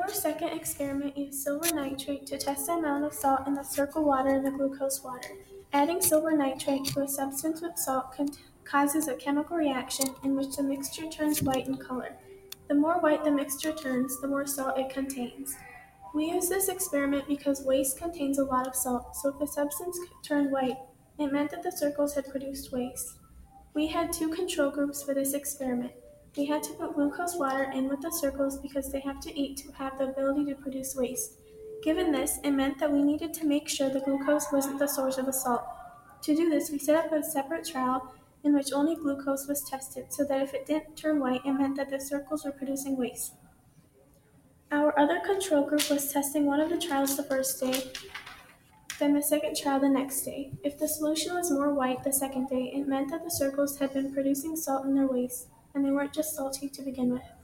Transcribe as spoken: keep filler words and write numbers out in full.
Our second experiment used silver nitrate to test the amount of salt in the circle water and the glucose water. Adding silver nitrate to a substance with salt con- causes a chemical reaction in which the mixture turns white in color. The more white the mixture turns, the more salt it contains. We use this experiment because waste contains a lot of salt, so if the substance turned white, it meant that the circles had produced waste. We had two control groups for this experiment. We had to put glucose water in with the circles because they have to eat to have the ability to produce waste. Given this, it meant that we needed to make sure the glucose wasn't the source of the salt. To do this, we set up a separate trial in which only glucose was tested so that if it didn't turn white, it meant that the circles were producing waste. Our other control group was testing one of the trials the first day, then the second trial the next day. If the solution was more white the second day, it meant that the circles had been producing salt in their waste, and they weren't just salty to begin with.